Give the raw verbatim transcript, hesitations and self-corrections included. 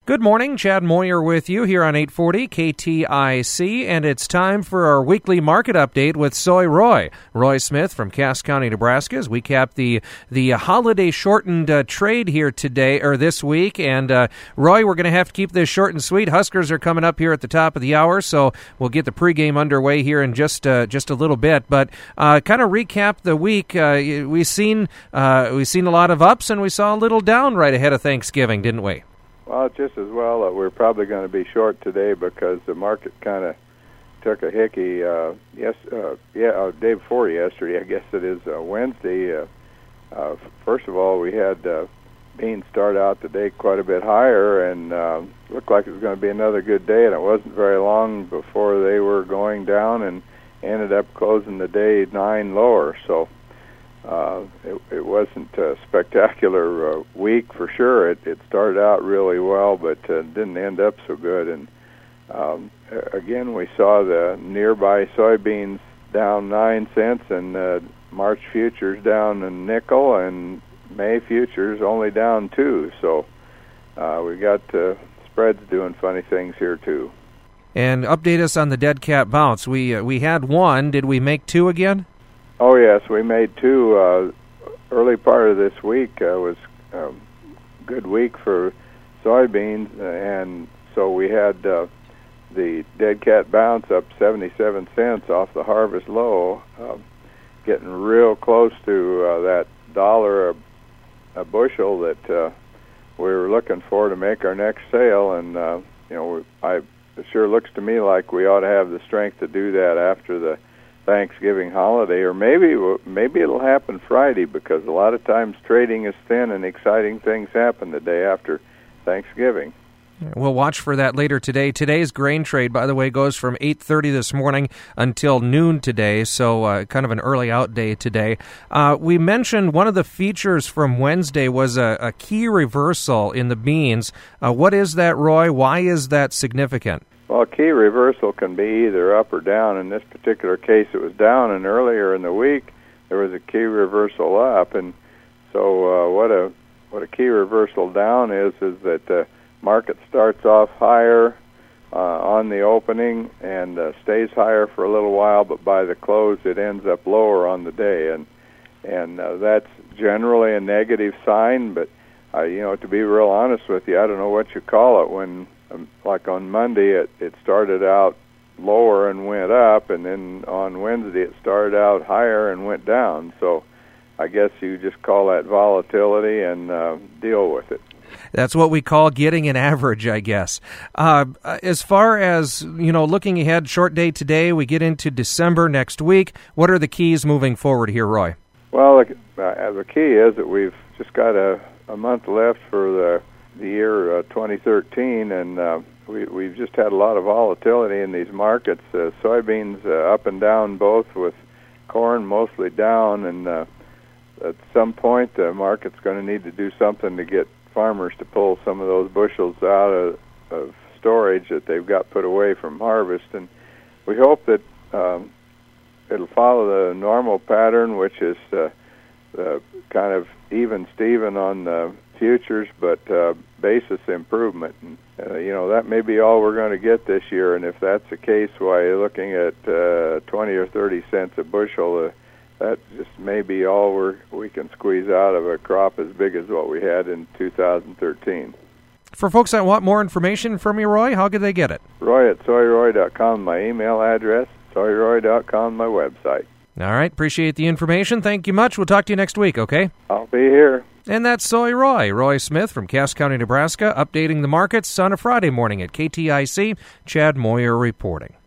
Good morning, Chad Moyer with you here on eight forty K T I C, and it's time for our weekly market update with Soy Roy. Roy Smith from Cass County, Nebraska, as we cap the the holiday shortened uh, trade here today, or this week. And uh, Roy, we're going to have to keep this short and sweet. Huskers are coming up here at the top of the hour, so we'll get the pregame underway here in just uh, just a little bit. But uh, kind of recap the week. Uh, we've seen uh, we've seen a lot of ups, and we saw a little down right ahead of Thanksgiving, didn't we? Well, just as well that we're probably going to be short today because the market kind of took a hickey. Uh, yes, uh, yeah, uh, day before yesterday, I guess it is uh, Wednesday. Uh, uh, first of all, we had uh, beans start out the day quite a bit higher, and uh, looked like it was going to be another good day. And it wasn't very long before they were going down, and ended up closing the day nine lower. So. Uh, it, it wasn't a spectacular uh, week for sure. It, it started out really well, but uh, didn't end up so good. And um, again, we saw the nearby soybeans down nine cents, and uh, March futures down a nickel, and May futures only down two. So uh, we got uh, spreads doing funny things here too. And update us on the dead cat bounce. We uh, we had one. Did we make two again? Oh, yes, we made two. Uh, early part of this week uh, was a good week for soybeans, and so we had uh, the dead cat bounce up seventy-seven cents off the harvest low, uh, getting real close to uh, that dollar a, a bushel that uh, we were looking for to make our next sale. And, uh, you know, I, it sure looks to me like we ought to have the strength to do that after the Thanksgiving holiday, or maybe maybe it'll happen Friday, because a lot of times trading is thin and exciting things happen the day after Thanksgiving. We'll watch for that later today. Today's grain trade, by the way, goes from eight thirty this morning until noon today, so uh, kind of an early out day today. Uh, we mentioned one of the features from Wednesday was a, a key reversal in the beans. Uh, what is that, Roy? Why is that significant? Well, a key reversal can be either up or down. In this particular case, it was down, and earlier in the week, there was a key reversal up. And so uh, what a what a key reversal down is, is that the market starts off higher uh, on the opening and uh, stays higher for a little while, but by the close, it ends up lower on the day. And, and uh, that's generally a negative sign, but, uh, you know, to be real honest with you, I don't know what you call it when... Um, like on Monday, it, it started out lower and went up, and then on Wednesday it started out higher and went down. So I guess you just call that volatility and uh, deal with it. That's what we call getting an average, I guess. Uh, as far as, you know, looking ahead, short day today, we get into December next week. What are the keys moving forward here, Roy? Well, the, uh, the key is that we've just got a, a month left for the the year uh, twenty thirteen, and uh, we, we've just had a lot of volatility in these markets. Uh, soybeans uh, up and down both, with corn mostly down, and uh, at some point the market's going to need to do something to get farmers to pull some of those bushels out of, of storage that they've got put away from harvest. And we hope that um, it'll follow the normal pattern, which is uh, the kind of even Steven on the futures, but uh, basis improvement. And, uh, you know, that may be all we're going to get this year, and if that's the case, why you're looking at uh, twenty or thirty cents a bushel, uh, that just may be all we're, we can squeeze out of a crop as big as what we had in two thousand thirteen. For folks that want more information from you, Roy, how could they get it? Roy at soy roy dot com, my email address, soy roy dot com, my website. All right, appreciate the information. Thank you much. We'll talk to you next week, okay? I'll be here. And that's Soy Roy, Roy Smith from Cass County, Nebraska, updating the markets on a Friday morning at K T I C. Chad Moyer reporting.